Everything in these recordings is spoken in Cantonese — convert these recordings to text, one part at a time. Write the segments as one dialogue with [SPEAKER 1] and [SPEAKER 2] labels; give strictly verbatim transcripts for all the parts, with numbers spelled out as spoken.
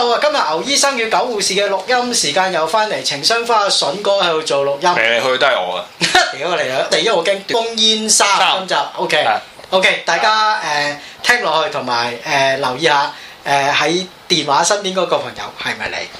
[SPEAKER 1] 好啊！今日牛醫生與狗護士嘅錄音時間又翻嚟，情商花阿筍哥喺度做錄音。
[SPEAKER 2] 嚟嚟去都係我啊！
[SPEAKER 1] 屌嚟啊！第一我驚烽煙三今集 OK OK， 大家誒、呃、聽落去同埋誒留意下誒喺、呃、電話身邊嗰個朋友係咪你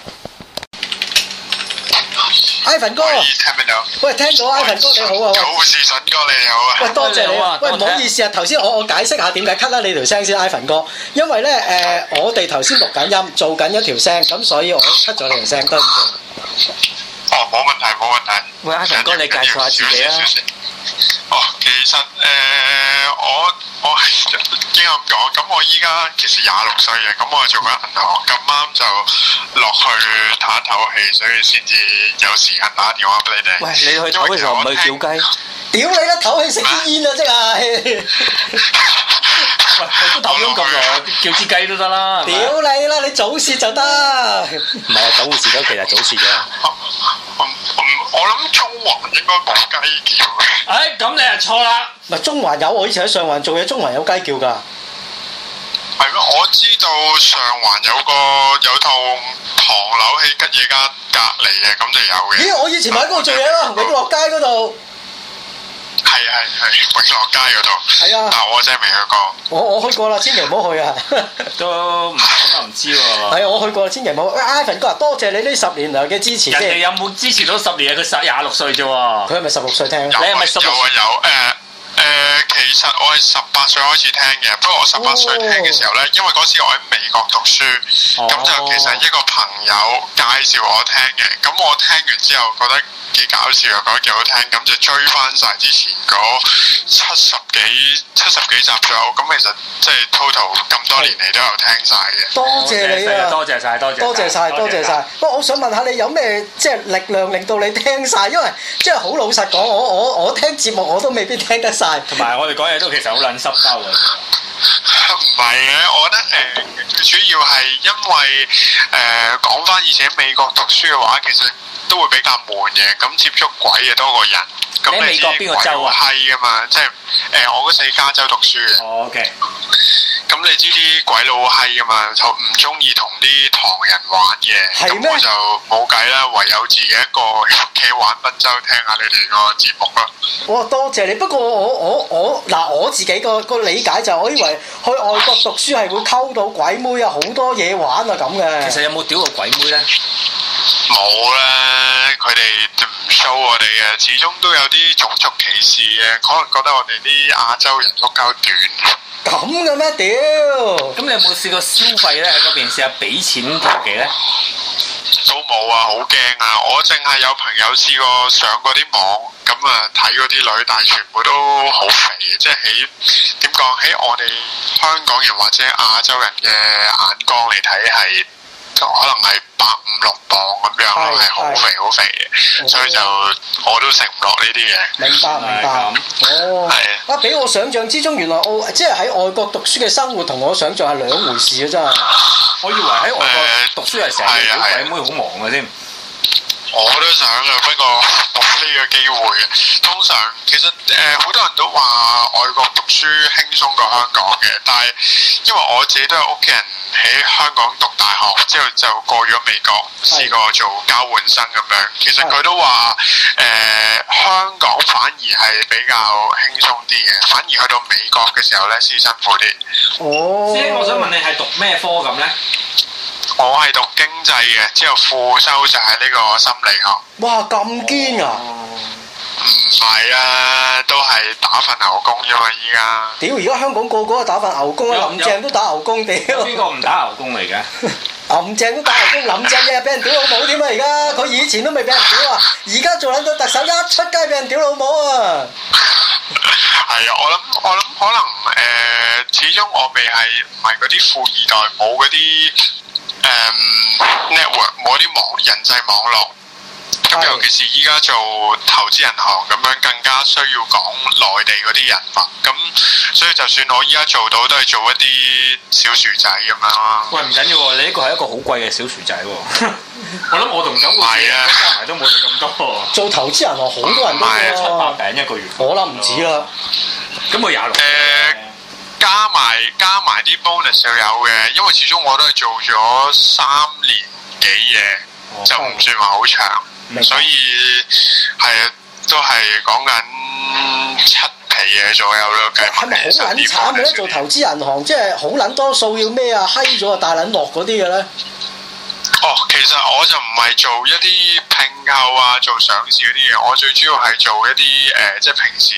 [SPEAKER 1] ？Ivan 哥，
[SPEAKER 3] 聽唔到？
[SPEAKER 1] 喂，聽到 Ivan 哥你好啊！
[SPEAKER 3] 狗護士筍哥你好啊！
[SPEAKER 1] 喂，多謝你啊！喂，唔好意思啊，頭先我我解釋下點解 cut 啦你條聲先 ，Ivan 哥，因為咧誒、呃、我哋頭先錄緊音，做緊一條聲，咁所以我 cut 咗你條聲，對唔住。
[SPEAKER 3] 哦，冇問題冇問題。
[SPEAKER 2] 喂，Ivan 哥，你介紹下自己啊！
[SPEAKER 3] 哦，其實誒、呃、我我係應該咁講，咁我依家其實廿六歲嘅，咁我做緊銀行，咁啱就落去唞一唞氣，所以先至有時間打電話俾你哋。
[SPEAKER 2] 喂，你去唞嘅時候唔係叫雞？
[SPEAKER 1] 屌你啦，唞氣食支煙啊，即係！
[SPEAKER 2] 喂，都唞咗咁耐，叫支雞都得啦。
[SPEAKER 1] 屌你啦，你早泄就得。
[SPEAKER 2] 唔係啊，狗護士都其實早泄嘅。
[SPEAKER 3] 我我諗中環應該冇雞叫嘅。
[SPEAKER 2] 哎，咁你係錯啦。
[SPEAKER 1] 唔係中環有，我以前喺上環做嘢，中環有雞叫㗎。
[SPEAKER 3] 係咩？我知道上環有個有套唐樓喺吉野家隔離嘅，咁就有嘅。
[SPEAKER 1] 咦！我以前咪喺嗰度做嘢咯，永樂街嗰度。
[SPEAKER 3] 係係係永樂街嗰度。
[SPEAKER 1] 係啊。
[SPEAKER 3] 但我真係未去過。
[SPEAKER 1] 我我去過啦，千祈唔好去啊！
[SPEAKER 2] 都唔咁又唔知喎。
[SPEAKER 1] 係啊，我去過，千祈唔好。喂 ，Ivan 哥，多謝你呢十年來嘅支持。
[SPEAKER 2] 人哋有冇支持到十年啊？佢十廿六歲啫喎。
[SPEAKER 1] 佢係咪十六歲聽？
[SPEAKER 3] 有啊有啊有誒。誒、呃，其實我係十八歲開始聽嘅，不過我十八歲聽嘅時候呢，因為嗰時我喺美國讀書，咁、哦、就其實一個朋友介紹我聽嘅，咁我聽完之後覺得幾搞笑，覺得幾好聽，咁就追翻晒之前嗰七十幾七十幾集左右，咁其實即係 total 咁多年嚟都有聽晒嘅。
[SPEAKER 1] 多謝你啊！
[SPEAKER 2] 多謝晒，多謝
[SPEAKER 1] 多謝晒，多謝晒。不過我想問下你有咩即係力量令到你聽晒？因為即係好老實講，我我我聽節目我都未必聽得晒。
[SPEAKER 2] 同埋我哋講嘢都其實好撚濕鳩嘅。
[SPEAKER 3] 唔係嘅，我覺得誒、呃、最主要係因為誒講翻以前喺美國讀書嘅話，其實都會比較悶嘅，咁接觸鬼嘅多過人。咁
[SPEAKER 2] 你喺美國邊個州啊？
[SPEAKER 3] 係啊嘛，即係誒、呃、我嗰時喺加州讀書嘅。
[SPEAKER 2] 哦 OK。
[SPEAKER 3] 咁你知啲鬼佬閪噶嘛，就唔中意同啲唐人玩嘅，咁我就冇計啦，唯有自己一個喺屋企玩賓州，聽下你哋個節目啦。
[SPEAKER 1] 哇，多謝你！不過我我我嗱我自己個個理解就，我以為去外國讀書係會溝到鬼妹啊，好多嘢玩啊咁嘅。
[SPEAKER 2] 其實有冇屌過鬼妹咧？
[SPEAKER 3] 冇啦，佢哋唔 show 我哋嘅，始終都有啲種族歧視嘅，可能覺得我哋啲亞洲人足夠短。
[SPEAKER 1] 咁嘅咩？屌！
[SPEAKER 2] 咁你有冇試過消費咧？喺嗰邊試下俾錢投技咧？
[SPEAKER 3] 都冇啊，好驚啊！我淨係有朋友試過上嗰啲網，咁啊睇嗰啲女，但係全部都好肥嘅，即係喺點講喺我哋香港人或者亞洲人嘅眼光嚟睇係。可能係百五六磅咁樣咯，係好肥好肥嘅，所以就我都食唔落呢啲嘢。
[SPEAKER 1] 明白明白。哦，係啊，比我想象之中，原來澳即係喺外國讀書嘅生活同我想象係兩回事啊！真係。我以為喺外國讀書係成日屌鬼妹好忙嘅添。
[SPEAKER 3] 我都想啊，不過冇呢個機會嘅。通常其實誒好、呃、多人都話外國讀書輕鬆過香港嘅，但係因為我自己都有屋企人喺香港讀大學，之後就過咗美國，試過做交換生咁樣。其實佢都話誒、呃、香港反而係比較輕鬆啲嘅，反而去到美國嘅時候咧先辛苦啲。
[SPEAKER 1] 哦，
[SPEAKER 2] 師兄，我想問你係讀咩科咁咧？
[SPEAKER 3] 我係讀經濟嘅，之後副修就係呢個心理學。
[SPEAKER 1] 哇，咁堅啊！
[SPEAKER 3] 唔係啊，都係打份牛工啫嘛，依家。
[SPEAKER 1] 屌！而家香港個個都打份牛工啊，林鄭都打牛工，屌！
[SPEAKER 2] 邊個唔打牛工嚟嘅？
[SPEAKER 1] 林鄭都打牛工，林鄭嘅俾人屌老母添啊！而家佢以前都未俾人屌啊，而家做撚到特首一出街俾人屌老母啊！
[SPEAKER 3] 係啊，我諗我諗可能誒、呃，始終我未係唔係嗰啲富二代，冇嗰啲。誒、um, network 冇啲網人際網絡，咁尤其是依家做投資銀行咁樣，更加需要講內地嗰啲人物，咁所以就算我依家做到，都係做一啲小薯仔咁樣咯。
[SPEAKER 2] 喂，唔緊要喎，你呢個係一個好貴嘅小薯仔喎。我諗我同九個字加埋都冇你咁多。
[SPEAKER 1] 做投資銀行好多人都
[SPEAKER 2] 係七百餅一個月。
[SPEAKER 1] 我諗唔止啦。
[SPEAKER 2] 咁我廿六。
[SPEAKER 3] 誒加埋加埋啲 bonus 就有嘅，因為始終我都係做咗三年幾嘢，哦、就唔算話好長，白所以係啊，都係講緊七皮嘢左右咯。計
[SPEAKER 1] 係咪好撚慘嘅咧？做投資銀行即係好撚多數要咩啊？閪咗啊，大撚落嗰啲嘅咧？
[SPEAKER 3] 哦，其實我就唔係做一啲併購啊，做上市嗰啲嘢，我最主要係做一啲誒、呃，即係平時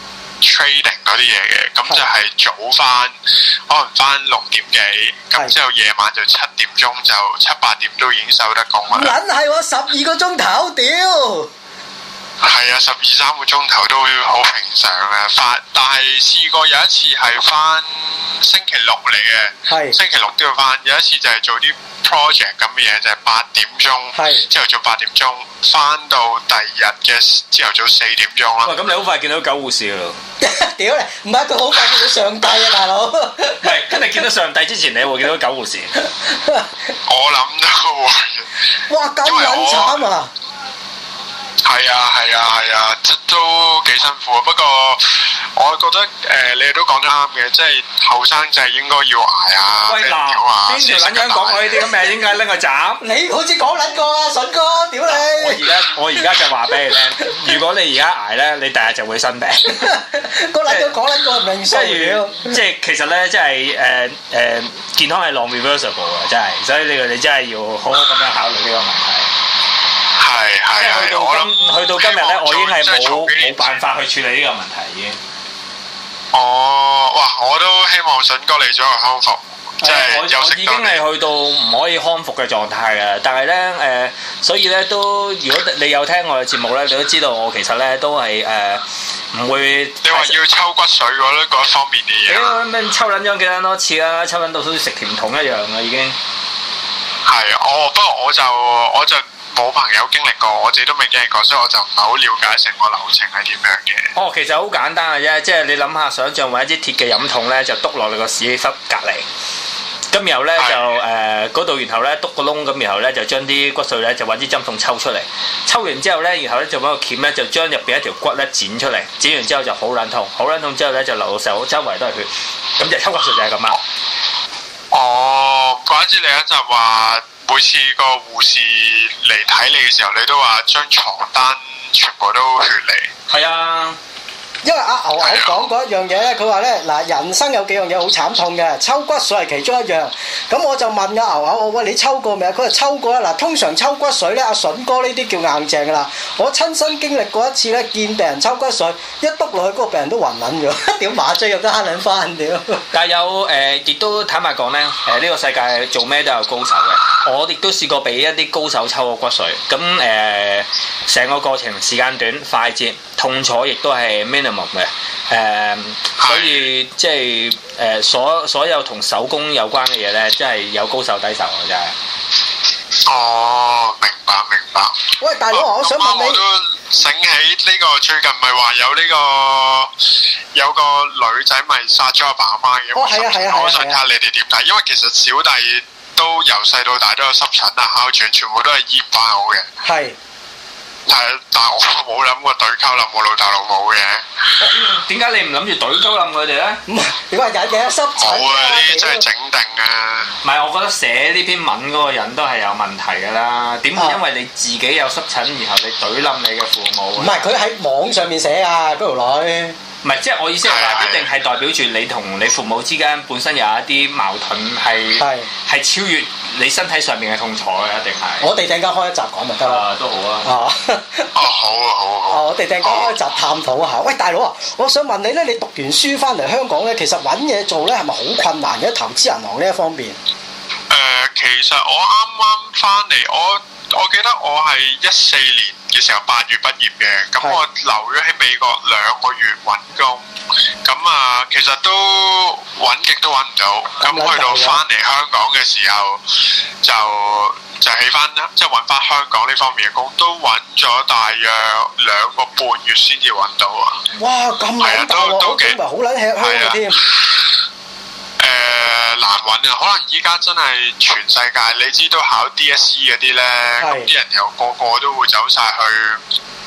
[SPEAKER 3] trading 嗰啲嘢嘅，咁就係早翻，可能翻六點幾，咁之後夜晚就七點鐘就七八點都已經收得工啦。
[SPEAKER 1] 撚係喎，十二個鐘頭，屌！
[SPEAKER 3] 係啊，十二三個鐘頭都好平常嘅，翻，但係試過有一次係翻星期六嚟嘅，
[SPEAKER 1] 係
[SPEAKER 3] 星期六都要翻，有一次就係做啲 project 咁嘅嘢，就係、是、八點鐘，朝頭早八點鐘翻到第二日嘅朝頭早四點鐘啦。
[SPEAKER 2] 哇！咁你好快見到狗護士噶咯？
[SPEAKER 1] 屌你，唔係佢好快見到上帝啊，大佬！
[SPEAKER 2] 唔係，咁你見到上帝之前，你會見到狗護士？
[SPEAKER 3] 我諗都會。
[SPEAKER 1] 哇！咁撚慘啊！
[SPEAKER 3] 係啊係啊係啊，都幾辛苦啊。不過我覺得誒、呃，你哋都講得啱嘅，即係後生仔應該要捱啊。
[SPEAKER 2] 喂嗱，邊條撚樣講我呢啲咁嘅，應該拎個斬？
[SPEAKER 1] 你好似講撚過啊，筍哥，屌你！
[SPEAKER 2] 我而家我而家就話俾你聽，如果你而家捱咧，你第日就會生病。
[SPEAKER 1] 個撚樣講撚過唔明衰料。
[SPEAKER 2] 即係其實咧，即係誒誒，健康係 non-reversible 啊，真係，所以你你真係要好好咁樣考慮呢個問題。
[SPEAKER 3] 係係，
[SPEAKER 2] 去到今去到今日咧，我已經係冇冇辦法去處理呢個問題已經。
[SPEAKER 3] 哦，哇！我都希望筍哥嚟咗個康復，即係
[SPEAKER 2] 我我已經係去到唔可以康復嘅狀態嘅。但係咧誒，所以咧都，如果你有聽我嘅節目咧，你都知道我其實咧都係誒唔會。你話
[SPEAKER 3] 要抽骨髓嗰啲嗰一方面嘅嘢。
[SPEAKER 2] 誒咩抽撚咗幾多次啦？抽撚到好似食甜筒一樣啦，已經。
[SPEAKER 3] 係，哦，不過我就我就。冇朋友經歷過，我自己都未經歷過，所以我就唔係好了解成個流程係點樣嘅。
[SPEAKER 2] 哦，其實好簡單嘅啫，即係你諗下，想像揾一支鐵嘅飲筒咧，就篤落你個屎忽隔離，咁然後咧就誒嗰度，然後咧篤個窿，咁然後咧就將啲骨髓咧就揾支針筒抽出嚟，抽完之後咧，然後咧就揾個鉗咧就將入邊一條骨咧剪出嚟，剪完之後就好撚痛，好撚痛之後咧就流到手周圍都係血，咁就抽骨髓就係咁啦。
[SPEAKER 3] 哦，怪之你一就話。每次個護士嚟睇你嘅時候，你都話張床單全部都血嚟。
[SPEAKER 2] 係啊，
[SPEAKER 1] 因為阿牛牛講過一樣嘢咧，佢話咧嗱，人生有幾樣嘢好慘痛嘅，抽骨髓係其中一樣。咁我就問阿牛牛，我喂你抽過未啊？佢話抽過啦。嗱，通常抽骨髓咧，阿筍哥呢啲叫硬淨噶啦。我親身經歷過一次咧，見病人抽骨髓，一篤落去嗰個病人都暈撚咗，屌麻醉藥都慳撚翻屌。但係有誒，亦都坦白講咧，誒呢個世界做咩都有高手嘅。我亦都試過俾一啲高手抽過骨髓，咁誒成個過程時間短、快捷、痛楚亦都係 minimum 嘅，誒、呃，所以即係誒、呃、所所有同手工有關嘅嘢咧，真係有高手低手啊！真係。
[SPEAKER 3] 哦，明白明白。
[SPEAKER 1] 喂，大佬，我想問你。我都
[SPEAKER 3] 醒起呢個最近咪話有呢個有個女仔咪殺咗阿爸阿媽嘅。
[SPEAKER 1] 哦，係啊係啊係啊。
[SPEAKER 3] 我想睇下你哋點睇，因為其實小弟。都由細到大都有濕疹啊、哮喘，全部都係醫唔翻好嘅。係。但係但係我冇諗過懟溝冧我老豆老母嘅。點解你唔諗住懟溝冧佢哋咧？唔係，點解日日有濕疹？冇啊！呢啲真係整定啊！唔係，我覺得寫呢篇文嗰個人都係有問題㗎啦。點會因為你自己有濕疹，然後你懟冧你嘅父母？唔係，佢喺網上面寫啊，嗰條女。唔係，即係我意思係話，一定係代表住你同你父母之間本身有一啲矛盾，係係超越你身體上面嘅痛楚嘅，一定係。我哋陣間開一集講咪得啦。都好啊。啊。哦，好啊，好啊。哦，我哋陣間開一集探討下。喂，大佬啊，我想問你咧，你讀完書翻嚟香港咧，其實揾嘢做咧係咪好困難嘅？投資銀行呢一方面。誒，其實我啱啱翻嚟，我我記得我係一四年嘅時候八月畢業嘅，咁我留咗喺美國兩個月揾工，咁啊其實都揾極都揾唔到，咁去到翻嚟香港嘅時候就就起翻即係揾翻香港呢方面嘅工，都揾咗大約兩個半月先至揾到啊！哇，咁撚大喎，都幾咪好撚吃香嘅添。誒、呃、難揾啊！可能依家真係全世界，你知都考 D S E 嗰啲咧，咁啲人又個個都會走晒去誒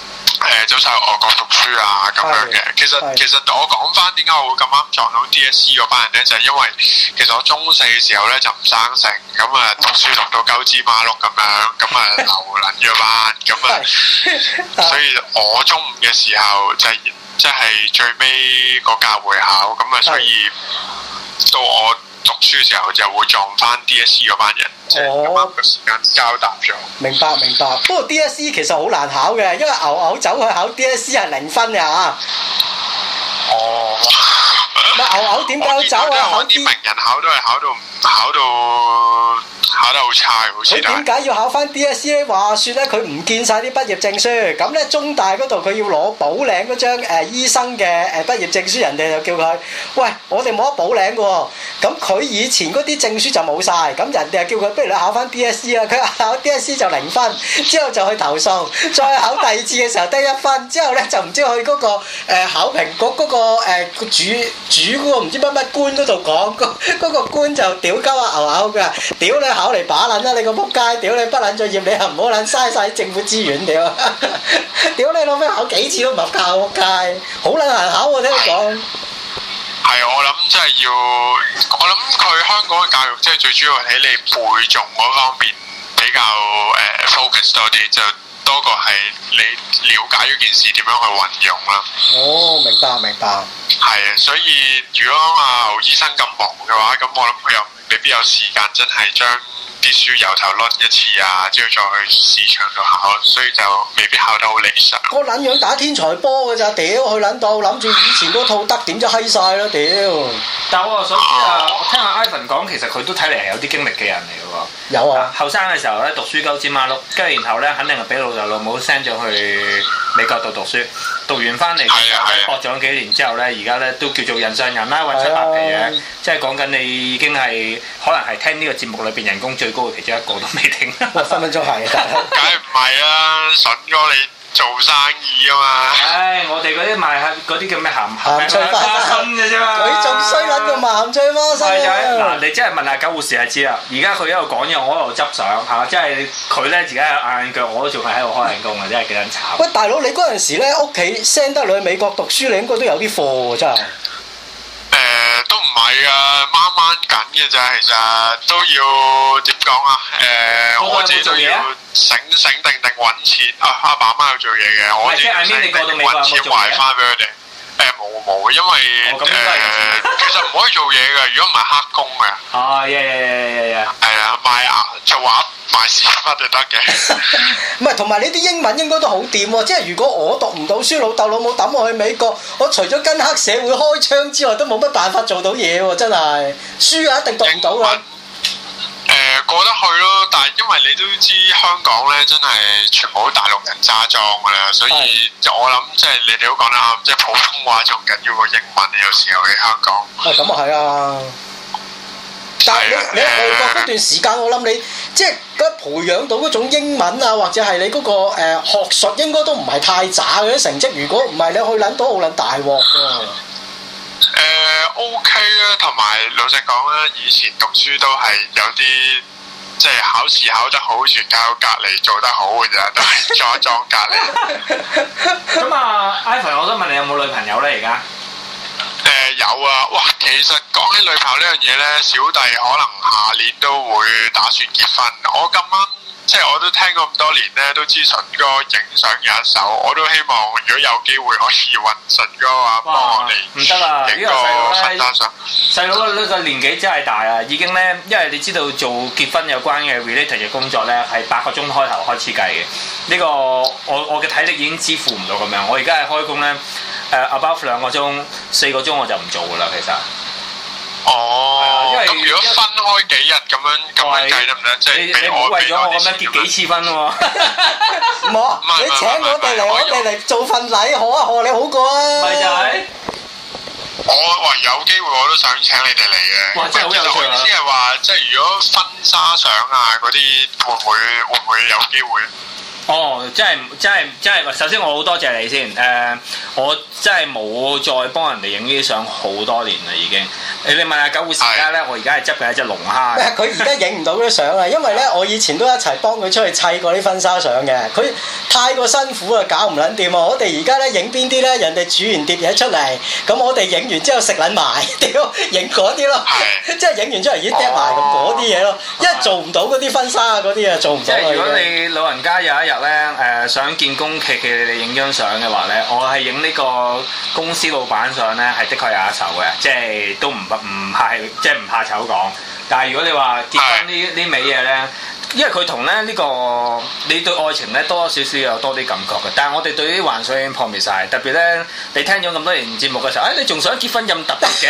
[SPEAKER 3] 誒走晒外國讀書啊咁樣嘅。其實其實我講翻點解我會咁啱撞到 D S E 嗰班人咧，就係、是、因為其實我中四嘅時候咧就唔生性，咁啊讀書讀到鳩枝馬碌咁樣，咁啊流撚咗班，咁啊，所以我中五嘅時候就係即係最尾個屆會考，咁啊所以到我讀書嘅時候就會撞翻 D S E 嗰班人，即係咁啱個時間交搭咗。
[SPEAKER 1] 明白明白，不過 D S E 其實好難考嘅，因為牛牛走去考 D S E 係零分嘅嚇。
[SPEAKER 3] 哦，
[SPEAKER 1] 咪牛牛點解走啊？
[SPEAKER 3] 考啲名人考都係考到考到考得好差，好似。
[SPEAKER 1] 佢點解要考翻 D S E 咧？話説咧，佢唔見晒啲畢業證書，咁咧中大嗰度佢要攞保領嗰張誒、呃、醫生嘅誒畢業證書，人哋就叫佢，喂，我哋冇得保領嘅喎。咁佢以前嗰啲證書就冇晒，咁人哋就叫佢，不如你考翻 D S E 啊！佢考 D S E 就零分，之後就去投訴，再考第二次嘅時候得一分，之後咧就唔知去嗰、嗰個、呃、考評局嗰、嗰個、呃、主主嗰個唔知乜乜官嗰度講，嗰、嗰個官就屌鳩啊牛牛㗎，屌你考嚟把撚啦！你個仆街，屌你不撚再業，你又唔好撚嘥晒政府資源屌！屌你老味考幾次都唔合格，仆街，好撚難考喎！聽你講。
[SPEAKER 3] 係，我諗真係要，我諗佢香港嘅教育即係最主要喺你背誦嗰方面比較誒、呃、focus 多啲，就多過係你了解嗰件事點樣去運用啦。
[SPEAKER 1] 哦，明白明白。
[SPEAKER 3] 係啊，所以如果阿牛醫生咁忙嘅話，咁我諗佢又未必有時間真係將啲書由頭攆一次啊，之後再去市場度考，所以就未必考得好理想。
[SPEAKER 1] 個撚樣打天才波㗎咋，屌佢撚到，諗住以前嗰套得點就閪晒咯，屌！
[SPEAKER 2] 但係我又想知啊，我聽阿 Ivan 講，其實佢都睇嚟係有啲經歷嘅人嚟嘅喎。
[SPEAKER 1] 有啊，
[SPEAKER 2] 後生嘅時候咧讀書鳩尖馬碌，跟住然後咧肯定係俾老豆老母 send 咗去美國度讀書，讀完翻嚟嘅時候咧搏咗幾年之後咧，而家咧都叫做人上人啦，揾七百皮嘅，即係講緊你已經係可能係聽呢個節目裏邊人工最高嘅其中一個都未定。
[SPEAKER 1] 哇，分分鐘係，
[SPEAKER 3] 梗係唔係啦，筍哥你做生意啊嘛。
[SPEAKER 2] 唉，我哋嗰啲賣嗰啲叫咩鹹
[SPEAKER 1] 鹹脆花
[SPEAKER 2] 生嘅啫嘛。
[SPEAKER 1] 佢仲衰撚過鹹脆花生啊！
[SPEAKER 2] 嗱，你真係問下九護士就知啦。而家佢一路講嘢，我一路執相嚇，即係佢咧自己有眼腳，我都仲係喺度開緊工啊！真係幾撚慘。
[SPEAKER 1] 喂，大佬，你嗰陣時咧屋企 send 得你去美國讀書，你應該都有啲貨喎，真係。
[SPEAKER 3] 誒、呃、都唔係啊，掹掹緊嘅咋，其實都要點講啊？誒、呃，我自己都要醒醒定定揾錢啊！阿爸阿媽有做嘢嘅，我自己醒定定揾錢還翻俾佢哋。誒冇冇，因為誒、哦呃、其實唔可以做嘢嘅，如果唔係黑工嘅。
[SPEAKER 2] 哦，耶耶耶耶耶！
[SPEAKER 3] 係啊，賣牙做畫賣屎忽就得嘅。
[SPEAKER 1] 唔係，同埋你啲英文應該都好掂喎。即係如果我讀唔到書，老豆老母抌我去美國，我除咗跟黑社會開槍之外，都冇乜辦法做到嘢喎。真係書啊，一定讀唔到㗎。
[SPEAKER 3] 誒、呃、過得去咯，但係因為你都知香港咧真係全部都大陸人揸莊㗎啦，所以就我諗即係你哋都講得啱，即係普通話仲緊要過英文，有時候喺香港。
[SPEAKER 1] 啊，咁啊係啊！但係你你喺外國嗰段時間，我諗你即係嗰培養到嗰種英文啊，或者係你嗰、嗰個誒、呃、學術應該都唔係太渣嘅啲成績。如果唔係，你去撚到好撚大鑊㗎。
[SPEAKER 3] 誒、呃、OK 啦，同埋老實講啦，以前讀書都係有啲即係考試考得好，全靠隔離做得好嘅咋，都係裝一裝隔離。
[SPEAKER 2] 咁啊，Ivan，我想問你有冇女朋友咧？而家
[SPEAKER 3] 誒有啊，哇！其實講起女朋友呢樣嘢咧，小弟可能下年都會打算結婚。我咁啱。即係我都聽過咁多年咧，都知筍哥影相有一手，我都希望如果有機會可以揾筍哥啊幫我哋
[SPEAKER 2] 唔得啦！
[SPEAKER 3] 影個婚紗相。
[SPEAKER 2] 細佬呢個年紀真係大啊，已經咧，因為你知道做結婚有關嘅 related 嘅工作咧，係八個鐘開頭開始計嘅。呢、這個我我嘅體力已經支付唔到咁樣，我而家係開工咧，誒、呃、above 兩個鐘、四個鐘我就唔做噶啦，其實。
[SPEAKER 3] 哦，咁如果分開幾日咁樣咁樣計得唔得？即係俾我
[SPEAKER 2] 為咗我咁樣結幾次婚喎？
[SPEAKER 1] 唔好，你請我哋嚟，我哋嚟做份禮，賀一賀你好過啊！
[SPEAKER 2] 咪就係。
[SPEAKER 3] 我話有機會我都想請你哋嚟嘅。
[SPEAKER 2] 哇！真係好有趣啊！
[SPEAKER 3] 我意思係話，即係如果婚紗相啊嗰啲，會唔會會唔會有機會？
[SPEAKER 2] 哦，真係真係真係，首先我好多謝你先。誒、呃，我真係冇再幫人哋影呢啲相好多年啦，已經。誒、 你你問下九護士家咧，我而家係執緊一隻龍蝦。
[SPEAKER 1] 佢而家影唔到啲相啊，因為咧我以前都一齊幫佢出去砌過啲婚紗相嘅，佢太過辛苦啊，搞唔撚掂啊！我哋而家咧影邊啲咧，人哋煮完碟嘢出嚟，咁我哋影完之後食撚埋，屌影嗰啲咯，即係影完出嚟已經嗒埋咁嗰啲嘢咯，因為做唔到嗰啲婚紗啊嗰啲啊做唔到。
[SPEAKER 2] 即係如果你老人家有一日咧誒想見工期期你哋影張相嘅話咧，我係影呢個公司老闆相咧，係的確有一手嘅，即係都唔唔怕，即係唔怕醜講。但係如果你話結婚呢呢味嘢咧，因為佢同咧呢個你對愛情咧多多少少有多啲感覺嘅，但係我哋對啲幻想已經破滅晒。特別咧你聽咗咁多年節目嘅時候，誒、哎、你仲想結婚咁特別嘅？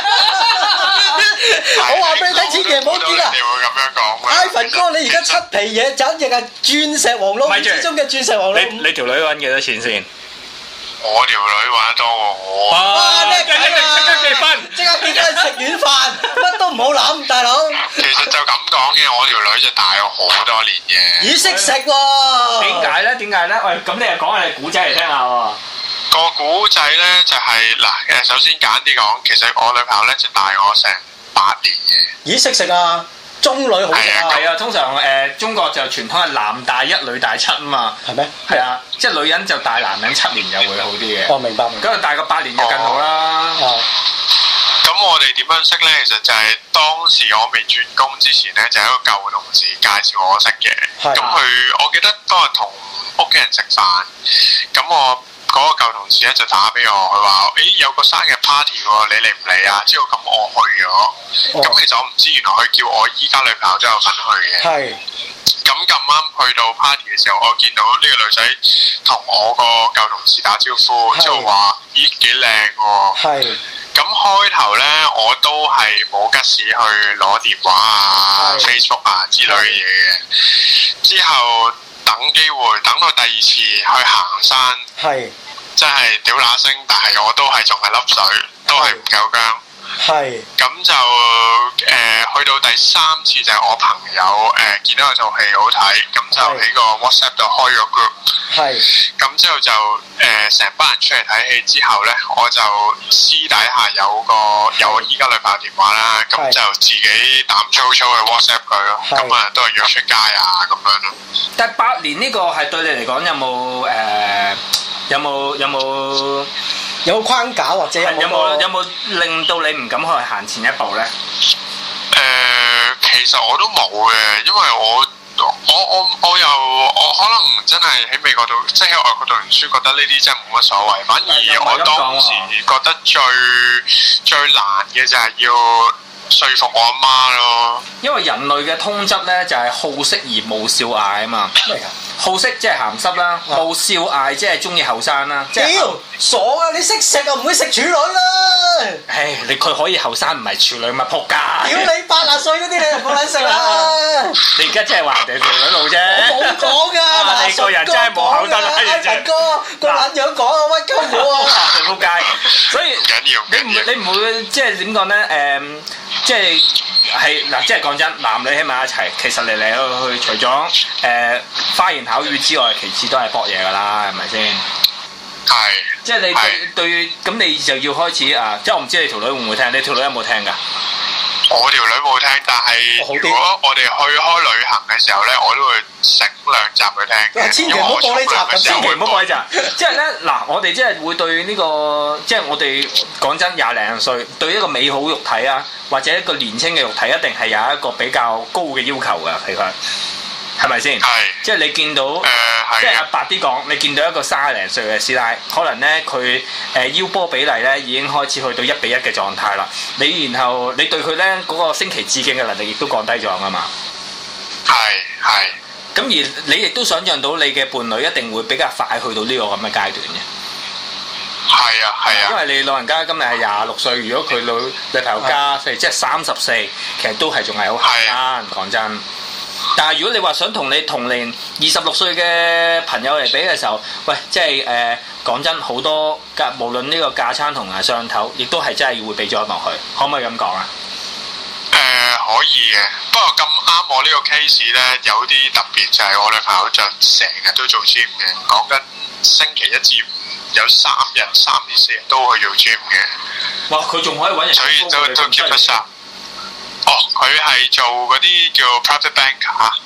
[SPEAKER 1] 我話俾你聽，千祈唔好結啊！
[SPEAKER 3] 你會咁樣講
[SPEAKER 1] ，Ivan 哥，你而家七皮嘢，簡直係鑽石王老之中嘅鑽石王老。
[SPEAKER 2] 你你條女揾幾多錢先？
[SPEAKER 3] 我條女玩得多過我。
[SPEAKER 1] 哇！叻
[SPEAKER 2] 緊啊！即刻結婚，
[SPEAKER 1] 即刻結婚食軟飯，乜都唔好諗，大佬。
[SPEAKER 3] 其實就咁講嘅，我條女就大我好多年嘅。
[SPEAKER 1] 咦，識食喎？
[SPEAKER 2] 點解咧？點解咧？喂，咁你又講下你古仔嚟聽下喎。
[SPEAKER 3] 個古仔咧就係嗱誒，首先簡單啲講，其實我女朋友咧就大我成八年嘅。
[SPEAKER 1] 咦，識食啊？中女好食啊！
[SPEAKER 2] 係啊，通常誒、呃、中國就傳統係男大一女大七啊嘛。
[SPEAKER 1] 係咩？
[SPEAKER 2] 係啊，即係女人就大男人七年就會好啲嘅。
[SPEAKER 1] 哦，明白明白。
[SPEAKER 2] 咁啊大個八年就更好啦。
[SPEAKER 1] 哦。
[SPEAKER 3] 咁我哋點樣識咧？其實就係當時我未轉工之前咧，就係、一個舊同事介紹我識嘅。咁佢，我記得當日同屋企人食飯，咁我。嗰個舊同事咧就打俾我，佢話：誒有個生日 party 喎，你嚟唔嚟啊？之後咁我去咗，咁、哦、其實我唔知原來佢叫我依家女朋友都有份去嘅。係。咁咁啱去到 party 嘅時候，我見到呢個女仔同我個舊同事打招呼，之後話：咦幾靚喎！係。咁開頭咧，我都係冇吉士去攞電話啊、Facebook 啊之類嘅嘢嘅。之後等機會，等到第二次去行山，係真係屌乸聲，但係我都係仲係粒水，都係唔夠薑。係咁就誒、呃、去到第三次就係我朋友誒、呃、見到有套戲好睇，咁就喺個 WhatsApp 度開咗 group。係咁之後就誒成、呃、班人出嚟睇戲之後咧，我就私底下有個有我依家女朋友電話啦，咁就自己膽粗粗去 WhatsApp 佢咯，咁啊都係約出街啊咁樣咯。
[SPEAKER 2] 但係八年呢個係對你嚟講有冇誒、呃、有冇有冇？
[SPEAKER 1] 有冇框架或者有冇、那個、
[SPEAKER 2] 有冇令到你唔敢去行前一步咧？
[SPEAKER 3] 誒、呃，其實我都冇嘅，因為我我我我又我可能真係喺美國度，即係喺外國讀完書，覺得呢啲真係冇乜所謂。反而我當時覺得最最難嘅就係要說服我阿媽咯。因為
[SPEAKER 2] 人類嘅通則咧就係好色而冇少艾啊嘛。咩嚟㗎？好色即係鹹濕啦，冇少艾即係中意後生啦。屌
[SPEAKER 1] 傻啊！你識食啊，唔會食處女啦。
[SPEAKER 2] 唉，你佢可以後生唔係處女咪仆街。
[SPEAKER 1] 屌你八十歲嗰啲你就冇撚食啦。你
[SPEAKER 2] 而家真係話人哋條女老啫。
[SPEAKER 1] 我冇講㗎，
[SPEAKER 2] 你個人真係冇口德啦，
[SPEAKER 1] 陳哥個撚樣講啊，屈鳩我啊，
[SPEAKER 2] 仆街。所以你唔你唔會即係點講咧？誒，即係係嗱，即係講真，男女喺埋一齊，其實嚟嚟去去，除咗誒花言巧語之外，其次都係搏嘢㗎啦，係咪先？
[SPEAKER 3] 係。
[SPEAKER 2] 即係你對對咁，你就要開始啊！即係我唔知你條女會唔會聽，你條女有冇聽㗎？
[SPEAKER 3] 我條女冇聽，但係如果我哋去開旅行嘅時候咧，我都會整兩集去聽嘅。
[SPEAKER 1] 千祈唔好播呢集咁，
[SPEAKER 2] 千祈唔好播呢集。即係咧嗱，我哋即係會對呢個，即係我哋講真廿零歲對一個美好肉體啊，或者一個年輕嘅肉體，一定係有一個比較高嘅要求㗎，係佢。係咪先？係，即係你見到，呃、即係阿白啲講，你見到一個卅零歲嘅師奶，可能咧佢誒腰波比例咧已經開始去到一比一嘅狀態啦。你然後你對佢咧嗰個升旗致敬嘅能力亦都降低咗啊嘛。
[SPEAKER 3] 係係。
[SPEAKER 2] 咁而你亦都想像到你嘅伴侶一定會比較快去到呢個咁嘅階段嘅。
[SPEAKER 3] 係啊係啊。因
[SPEAKER 2] 為你老人家今日係廿六歲，如果佢女女朋友加，譬如即係三十四，其實都係仲係好後生，講真。但係如果你話想同你同齡二十六歲嘅朋友嚟比嘅時候，喂，即係誒講真，好多價無論呢個價餐同埋上頭，亦都係真係會俾咗落去，可唔可以咁講啊？
[SPEAKER 3] 誒、呃、可以嘅，不過咁啱我呢個 case 咧有啲特別，就係、是、我女朋友就成日都做 gym 嘅，講緊星期一至五有三日三至四日都去做 gym 嘅。
[SPEAKER 2] 哇！佢仲可以揾人，
[SPEAKER 3] 所以都都 keep 得實。哦，佢係做嗰啲叫 private bank 啊。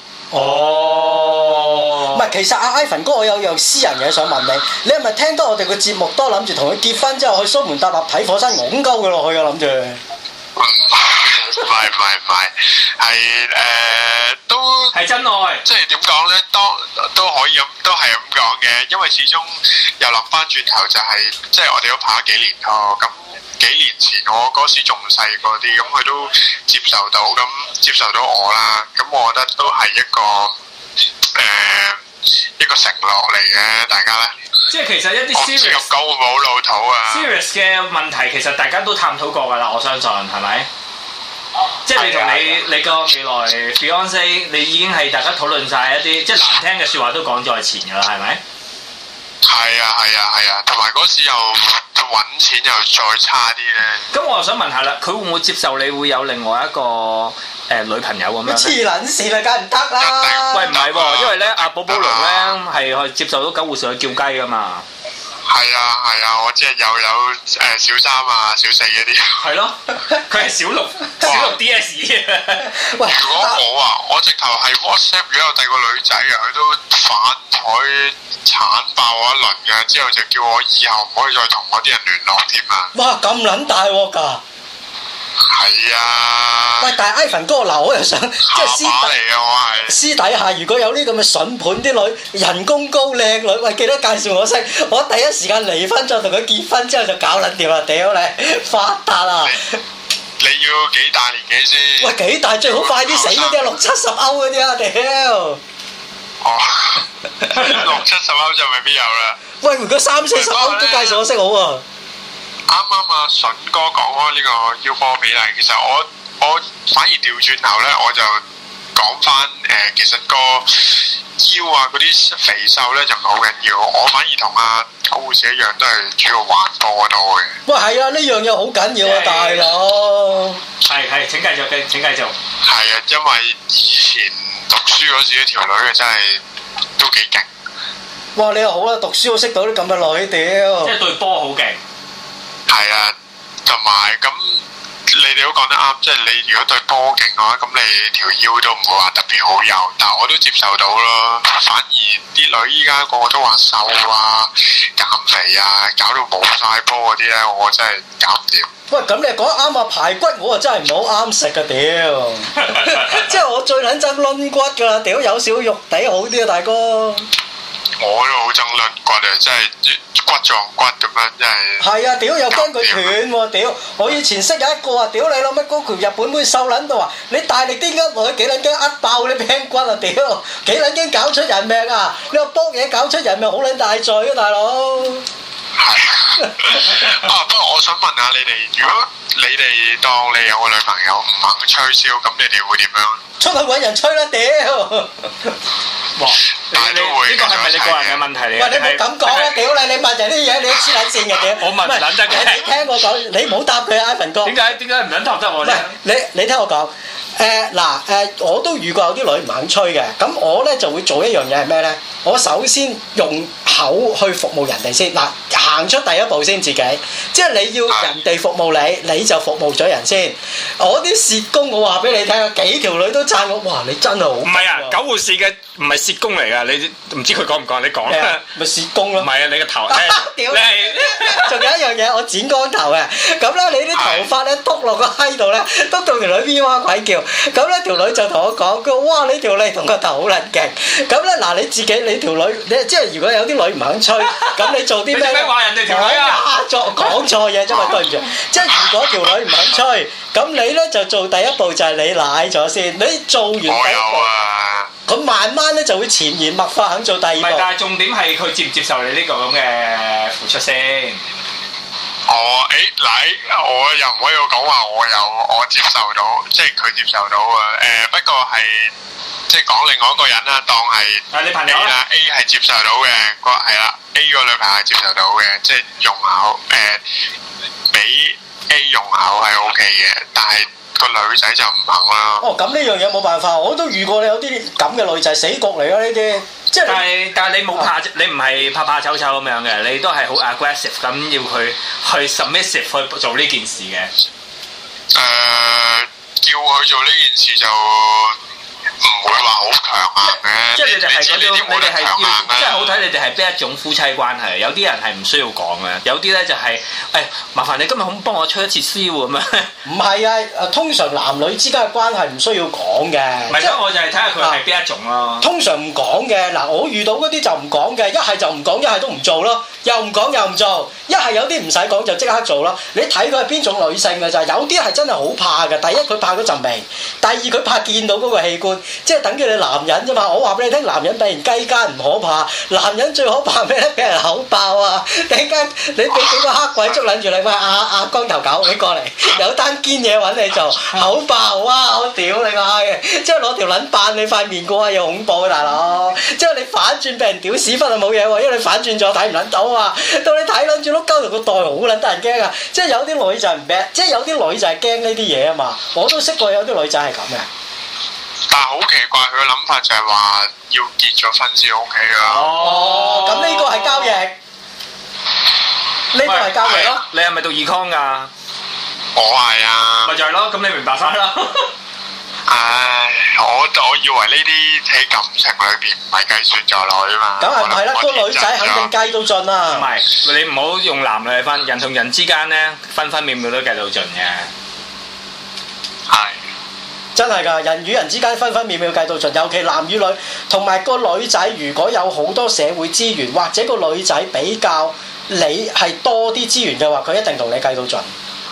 [SPEAKER 1] 哦，唔係，其實阿 Ivan 哥，我有樣私人嘢想問你，你係咪聽到我哋個節目多，諗住同佢結婚之後去蘇門答臘睇火山拱鳩佢落去啊？諗住？
[SPEAKER 3] 唔係唔係唔係，係誒都
[SPEAKER 2] 係真愛，
[SPEAKER 3] 即係點講咧？當都可以咁，都係咁講嘅，因為始終又諗翻轉頭就係、是，即係我哋都拍咗幾年拖，咁幾年前我嗰時仲細個啲，咁佢都接受到，咁接受到我啦，咁我覺得都係一個誒、呃、一個承諾嚟嘅，大家咧。
[SPEAKER 2] 即係其實一啲 serious
[SPEAKER 3] 咁講會唔會好老土啊
[SPEAKER 2] serious 嘅問題，其實大家都探討過㗎啦，我相信係咪？即係你同你你個未來 fiance， 你已經係大家討論晒一啲即係難聽嘅説話都講在前㗎啦，係咪？
[SPEAKER 3] 係啊係啊係啊，同埋嗰時又揾錢又再差啲咧。
[SPEAKER 2] 咁我又想問下啦，佢會唔會接受你會有另外一個誒、呃、女朋友咁樣？
[SPEAKER 1] 黐撚線啊，梗係唔得啦！
[SPEAKER 2] 喂，唔係喎，因為咧阿寶寶龍咧係可以接受到九護士去叫雞㗎嘛。
[SPEAKER 3] 係啊係啊，我即係又有誒、呃、小三啊小四嗰啲。係
[SPEAKER 2] 咯，佢係小六小六 D S
[SPEAKER 1] 喂，如果
[SPEAKER 3] 我啊，我直頭係 WhatsApp 如果有第二個女仔啊，佢都反台鏟爆我一輪嘅，之後就叫我以後唔可以再同我啲人聯絡添啊！
[SPEAKER 1] 哇，咁撚大鑊㗎！
[SPEAKER 3] 係啊！
[SPEAKER 1] 喂，但係 Ivan 哥嗱，我又想即係私底
[SPEAKER 3] 嚟嘅，我係
[SPEAKER 1] 私底下，如果有呢咁嘅筍盤啲女，人工高靚女，喂，記得介紹我識，我第一時間離婚再同佢結婚之後就搞撚掂啦！屌你，發達啊！
[SPEAKER 3] 你要幾大年紀先？
[SPEAKER 1] 喂，幾大最好快啲死嗰啲啊，六七十歐嗰啲啊，屌！
[SPEAKER 3] 哦，六七十歐就未必有啦。
[SPEAKER 1] 喂，如果三四十歐都介紹我識好喎。
[SPEAKER 3] 啱啱啊，筍哥講開呢個腰波比例，其實我我反而調轉頭咧，我就講翻誒，其實個腰啊嗰啲肥瘦咧就唔係好緊要，我反而同阿九護士一樣，都係主要玩波多嘅。
[SPEAKER 1] 喂，係啊，呢樣嘢好緊要啊，大佬。
[SPEAKER 2] 係係，請繼續嘅，請繼續。
[SPEAKER 3] 係啊，因為以前讀書嗰時條女嘅真係都幾勁。
[SPEAKER 1] 哇！你又好啦，讀書我識到啲咁嘅女，屌。
[SPEAKER 2] 即係對波好勁。
[SPEAKER 3] 係啊，同埋咁你哋都講得啱，即係你如果對波勁嘅話，咁你條腰都唔會話特別好幼，但係我都接受到咯。反而啲女依家個個都話瘦啊、減肥啊，搞到冇晒波嗰啲咧，我真係搞唔掂。
[SPEAKER 1] 喂，咁你講得啱啊！排骨我啊真係唔好啱食啊！屌，即係我最撚憎攆骨㗎啦！屌，有少肉地好啲啊，大哥。
[SPEAKER 3] 我都好憎攆骨啊！真係骨撞骨咁樣，真係。係
[SPEAKER 1] 啊！屌又驚佢斷喎！屌，我以前識有一個啊！屌你老乜嗰條日本妹瘦撚到啊！你大力啲呃落去幾撚驚呃爆你頸骨啊！屌，幾撚驚搞出人命啊！你話搏嘢搞出人命好撚大罪啊，大佬！
[SPEAKER 3] 係啊！不過我想問下你哋，如果你哋當你有個女朋友唔肯吹簫，咁你哋會點樣？
[SPEAKER 1] 出去揾人吹啦！屌！
[SPEAKER 2] 哇！但係都會呢個係咪你個人嘅問題嚟？
[SPEAKER 1] 喂，你唔好咁講啦！屌你！你問人啲嘢，你都黐撚線嘅屌！
[SPEAKER 2] 我問唔撚得嘅。
[SPEAKER 1] 你聽我講，你唔好答佢啊，Ivan哥。
[SPEAKER 2] 點解點解唔撚答得我啫？
[SPEAKER 1] 你你聽我講，誒嗱誒，我都遇過有啲女唔肯吹嘅，咁我咧就會做一樣嘢係咩咧？我首先用口去服務人哋先，嗱行出第一步先自己，即係你要人哋服務你，你就服務咗人先。我啲舌功我話俾你聽啊，幾條女都讚我，哇！你真係好。唔
[SPEAKER 2] 係啊，九護士嘅唔係舌功嚟㗎，你唔知佢講唔講？你講啦。
[SPEAKER 1] 咪舌功咯。
[SPEAKER 2] 唔係啊，你個頭。
[SPEAKER 1] 屌你係。仲有一樣嘢，我剪光頭嘅，咁咧你啲頭髮咧篤落個閪度咧，篤到條女邊哇鬼叫，咁咧條女就同我講，佢話哇你條脷同個頭好撚勁，咁咧嗱你自己你條女，你即係如果有啲女唔肯吹，咁你做啲咩？
[SPEAKER 2] 你做咩話人哋條女啊？
[SPEAKER 1] 作講錯嘢啫嘛，對唔住，即係如果條女唔肯吹，咁你咧就做第一步就係你奶咗先，你做完第一步。咁慢慢咧就會潛移默化肯做第二步。
[SPEAKER 2] 唔係，但係重點係佢接唔接受你呢個咁嘅付出先。
[SPEAKER 3] 哦，誒嗱，我又唔可以講話我有我接受到，即係佢接受到啊。誒不過係即係講另外一個人啦，當係
[SPEAKER 2] 啊你朋友啦
[SPEAKER 3] A 係接受到嘅，個係啦 A 個女朋友係接受到嘅，即係用口誒俾 A 用口係 OK 嘅，但係個女仔就唔肯啦。
[SPEAKER 1] 哦，咁呢樣嘢冇辦法，我都遇過你有啲咁嘅女仔死局嚟啦呢啲。 即係
[SPEAKER 2] 但係但係你冇怕，你唔係怕怕醜醜咁樣嘅，你都係好 aggressive 咁要佢去 submissive 去做呢件事嘅。
[SPEAKER 3] 誒、呃，叫佢做呢件事就唔會話好強硬嘅。
[SPEAKER 2] 即係你哋係嗰種，你哋係要，即係好睇你哋係邊一種夫妻關係。有啲人係唔需要講嘅，有啲咧就係、是、誒、哎、麻煩你今日可唔可以幫我吹一次簫咁樣？
[SPEAKER 1] 唔係啊，誒通常男女之間嘅關係唔需要講嘅。
[SPEAKER 2] 唔係，所以我就係睇下佢係邊一種咯。
[SPEAKER 1] 通常唔講嘅，嗱我遇到嗰啲就唔講嘅，一係就唔講，一係都唔做咯，又唔講又唔做，一係有啲唔使講就即刻做咯。你睇佢係邊種女性嘅就係，有啲係真係好怕嘅。第一佢怕嗰陣味，第二佢怕見到嗰個器官，即係等於你男人啫嘛。我話俾你聽，男人俾人雞奸唔可怕，男人最可怕咩咧？俾人口爆啊！突然間你俾幾個黑鬼捉撚住你，喂阿阿光頭狗，你過嚟有單堅嘢揾你做，口爆哇！我屌你個閪，即係攞條撚扮你塊面過，又恐怖啊大佬！即係你反轉俾人屌屎忽就冇嘢喎，因為你反轉咗睇唔撚到啊！到你睇撚住碌鳩同個袋好撚得人驚啊！即係有啲女就唔驚，即係有啲女就係驚呢啲嘢啊嘛！我都識過有啲女仔係咁嘅。
[SPEAKER 3] 但係好奇怪，佢嘅諗法就係話要結咗婚先 OK 㗎。
[SPEAKER 1] 哦，咁呢個係交易，呢個係交易咯。
[SPEAKER 2] 你係咪讀 econ 㗎？
[SPEAKER 3] 我係啊。
[SPEAKER 2] 咪就係咯，咁你明白晒啦。
[SPEAKER 3] 唉，我我以為呢啲喺感情裏邊唔係計算在內啊嘛。
[SPEAKER 1] 梗係唔係啦，個女仔肯定計到盡啦。
[SPEAKER 2] 唔係，你唔好用男女嚟分，人同人之間咧分分秒秒都計到盡嘅。
[SPEAKER 3] 係。
[SPEAKER 1] 真係㗎，人與人之間分分秒秒計到盡，尤其男與女，同埋個女仔如果有好多社會資源，或者個女仔比較你係多啲資源嘅話，佢一定同你計到盡。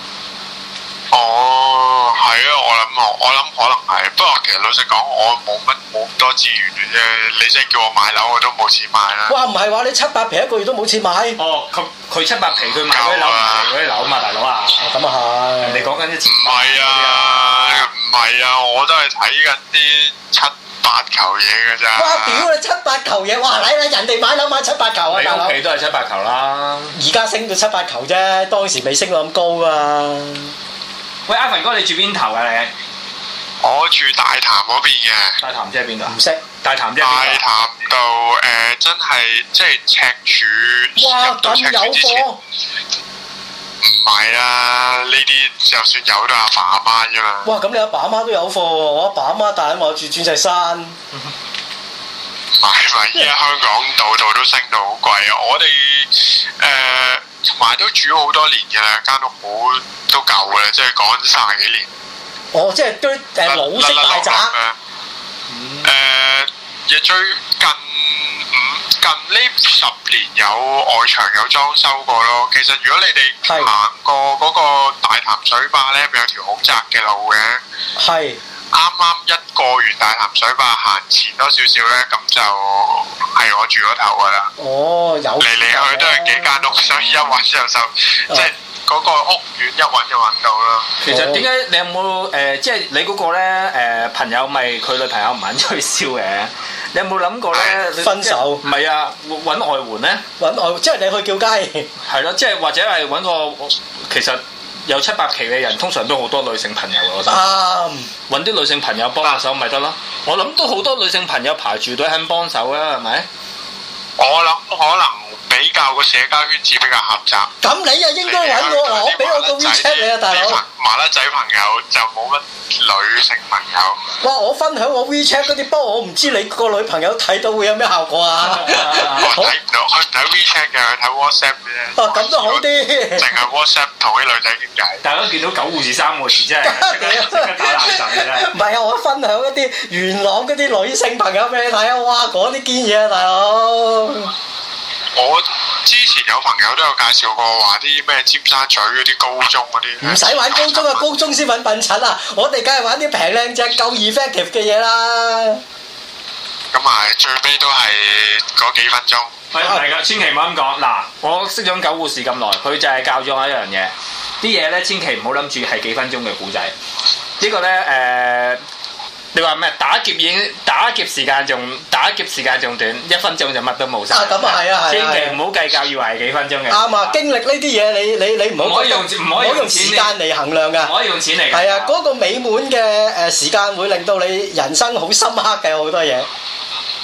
[SPEAKER 3] 哦，係啊，我諗我我諗可能係，不過其實老實講，我冇乜冇咁多資源嘅啫。你即係叫我買樓，我都冇錢買啦。
[SPEAKER 1] 哇，唔係話你七八皮一個月都冇錢買？
[SPEAKER 2] 哦，佢佢七八皮，佢買嗰啲樓唔係嗰啲樓嘛，大佬啊！
[SPEAKER 1] 咁啊係。
[SPEAKER 2] 人哋講緊啲錢。
[SPEAKER 3] 唔係啊，唔係啊，我都係睇緊啲七八球嘢嘅咋。
[SPEAKER 1] 哇！屌你七八球嘢，哇！嚟嚟，人哋買樓買七八球啊，
[SPEAKER 2] 你
[SPEAKER 1] 大佬。
[SPEAKER 2] 屋企都係七八球啦。
[SPEAKER 1] 而家升到七八球啫，當時未升到咁高啊。
[SPEAKER 2] 喂，阿凡哥，你住邊頭㗎你？
[SPEAKER 3] 我住大潭嗰邊嘅。
[SPEAKER 2] 大潭即係邊度啊？
[SPEAKER 1] 唔識。
[SPEAKER 2] 大潭即係邊度？
[SPEAKER 3] 大潭道誒，真係即係赤柱
[SPEAKER 1] 哇！
[SPEAKER 3] 入到赤
[SPEAKER 1] 咁有
[SPEAKER 3] 柱之前。
[SPEAKER 1] 貨。
[SPEAKER 3] 唔係啊，呢啲就算有都係阿爸阿媽啫嘛。
[SPEAKER 1] 哇！咁你阿爸阿媽都有貨喎，我阿爸阿媽帶我住鑽石山。
[SPEAKER 3] 唔係唔係，依家香港度度都升到好貴啊！我哋誒同埋都住咗好多年嘅啦，間屋好都舊嘅啦，即係講緊卅幾年。
[SPEAKER 1] 哦，即係堆誒老式大宅。
[SPEAKER 3] 誒，亦最近五近呢十年有外牆有裝修過咯。其實如果你哋行過嗰個大潭水壩咧，咪有條好窄嘅路嘅。
[SPEAKER 1] 係。
[SPEAKER 3] 啱啱一過完大潭水壩，行前多少少咧，咁就係我住嗰頭噶啦。
[SPEAKER 1] 哦，有。
[SPEAKER 3] 嚟嚟去都係幾間屋，所以一揾就收，即係嗰個屋苑一揾就揾到啦。
[SPEAKER 2] 其實點解你有冇誒、呃，即係你嗰個咧誒朋友咪佢女朋友唔肯吹簫嘅？你有冇諗過咧？
[SPEAKER 1] 分手？
[SPEAKER 2] 唔係啊，揾外援咧？
[SPEAKER 1] 揾外即係你去叫雞。
[SPEAKER 2] 係咯，即係或者係揾個其實。有七八期嘅人，通常都好多女性朋友嘅，我覺得。啱。揾啲女性朋友幫下手咪得咯。我諗都好多女性朋友排住隊肯幫手啊，係咪？
[SPEAKER 3] 我諗可能比較個社交圈子比較狹窄。
[SPEAKER 1] 咁你啊應該揾我嗱，我俾我個 WeChat 你啊，大佬。
[SPEAKER 3] 麻甩仔朋友就冇乜女性朋友。
[SPEAKER 1] 哇！我分享我 WeChat 嗰啲，不過我唔知你個女朋友睇到會有咩效果啊？
[SPEAKER 3] 我睇唔到，佢唔睇 WeChat 嘅，佢睇 WhatsApp 嘅啫。
[SPEAKER 1] 哦，咁都好啲。淨
[SPEAKER 3] 係 WhatsApp 同啲女仔傾偈。
[SPEAKER 2] 大家見到九護士三個字真係即刻打冷震嘅。
[SPEAKER 1] 唔係啊！我分享一啲元朗嗰啲女性朋友俾你睇啊！哇！嗰啲堅嘢啊，大佬。
[SPEAKER 3] 我之前有朋友都有介紹過話啲咩尖沙咀嗰啲高中嗰啲，
[SPEAKER 1] 唔使玩高中啊，高中先揾笨柒啊！我哋梗係玩啲平靚正夠 effective 嘅嘢啦。
[SPEAKER 3] 咁咪最尾都係嗰幾分鐘。
[SPEAKER 2] 係係㗎，千祈唔好咁講。嗱，我識咗九護士咁耐，佢就係教咗我一樣嘢，啲嘢咧千祈唔好諗住係幾分鐘嘅故仔。呢個咧誒。你話咩？打劫已經打劫時間仲打劫時間仲短，一分鐘就乜都冇晒。啊，
[SPEAKER 1] 咁啊係啊係。
[SPEAKER 2] 千祈唔好計較，以為係幾分鐘嘅。
[SPEAKER 1] 啱啊！經歷呢啲嘢，你你你唔好
[SPEAKER 2] 可以用唔可以
[SPEAKER 1] 用時間嚟衡量㗎。
[SPEAKER 2] 唔可以用錢嚟。
[SPEAKER 1] 係啊，嗰個美滿嘅誒時間會令到你人生好深刻嘅好多嘢。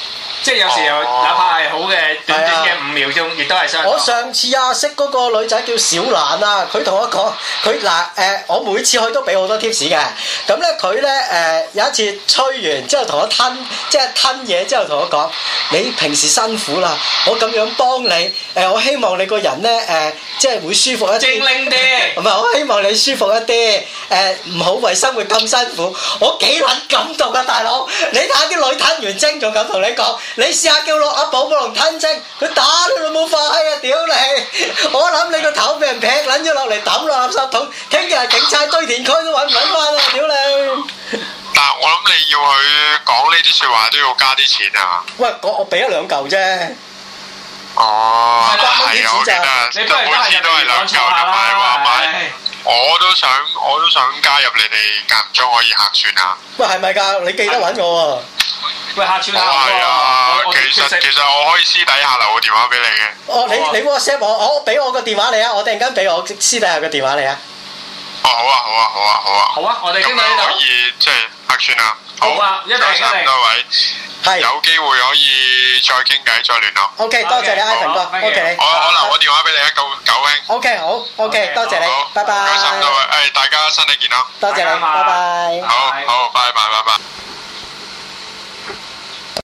[SPEAKER 2] 即係有時候哪怕係好嘅短短嘅五秒鐘，亦都係相當。
[SPEAKER 1] 我上次啊識嗰個女仔叫小蘭啊，佢同我講，佢嗱誒，我每次去都俾好多 tips 嘅。咁咧佢咧誒有一次吹完之後同我吞，即係吞嘢之後同我講：你平時辛苦啦，我咁樣幫你誒、呃，我希望你個人咧誒、呃，即係會舒服一啲。精靈啲。唔係，我希望你舒服一啲誒，唔好為生活咁辛苦。我幾撚感動啊，大佬！你睇下啲女吞完精仲咁同你講。你試下叫落阿寶寶龍吞精，佢打你老母化閪啊！屌你！我諗你個頭俾人劈撚咗落嚟抌落垃圾桶，聽日係警察堆填區都揾唔揾翻啊！屌你！
[SPEAKER 3] 但係我諗你要去講呢啲説話都要加啲錢啊！
[SPEAKER 1] 喂，我我俾咗兩嚿啫。
[SPEAKER 3] 哦，係啊，我記得，
[SPEAKER 2] 你不如
[SPEAKER 3] 每次都係兩嚿同埋話買。我都想，我都想加入你哋間唔中可以客串下。
[SPEAKER 1] 喂，係咪㗎？你記得揾我喎。
[SPEAKER 2] 喂，客串下
[SPEAKER 3] 我係啊，其實其實我可以私底下留個電話俾你嘅。
[SPEAKER 1] 哦，你你 WhatsApp 我，我俾我個電話你啊！我突然間俾我私底下個電話你啊！
[SPEAKER 3] 哦，好啊，好啊，好啊，好啊。
[SPEAKER 2] 好啊，我哋今日
[SPEAKER 3] 可以即係客串啊！
[SPEAKER 2] 好啊，一定一定。
[SPEAKER 3] 多位。
[SPEAKER 1] 係
[SPEAKER 3] 有機會可以再傾偈，再聯絡。
[SPEAKER 1] O K，多謝你，Ivan 哥。O K，
[SPEAKER 3] 我我留個電話俾你啊，九九兄。
[SPEAKER 1] O K，好。O K，多謝你，拜拜。
[SPEAKER 3] 唔該曬，多位，誒大家身體健康。
[SPEAKER 1] 多謝你，拜拜。
[SPEAKER 3] 好好，拜拜，拜拜。